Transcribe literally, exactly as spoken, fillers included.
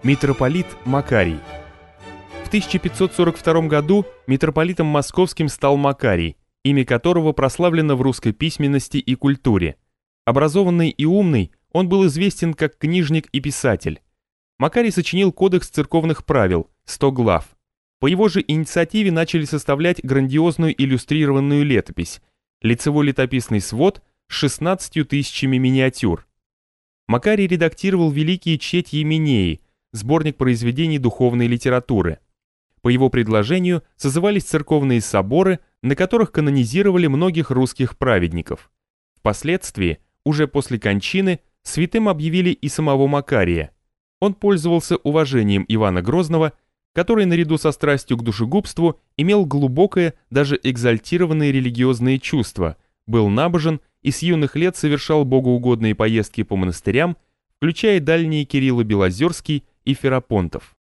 Митрополит Макарий. В тысяча пятьсот сорок втором году митрополитом московским стал Макарий, имя которого прославлено в русской письменности и культуре. Образованный и умный, он был известен как книжник и писатель. Макарий сочинил кодекс церковных правил, сто глав. По его же инициативе начали составлять грандиозную иллюстрированную летопись, лицевой летописный свод с шестнадцатью тысячами миниатюр. Макарий редактировал великие Четьи Минеи, сборник произведений духовной литературы. По его предложению созывались церковные соборы, на которых канонизировали многих русских праведников. Впоследствии, уже после кончины, святым объявили и самого Макария. Он пользовался уважением Ивана Грозного, который наряду со страстью к душегубству имел глубокое, даже экзальтированные религиозные чувства, был набожен и с юных лет совершал богоугодные поездки по монастырям, включая дальние Кирилло-Белозерский и Ферапонтов.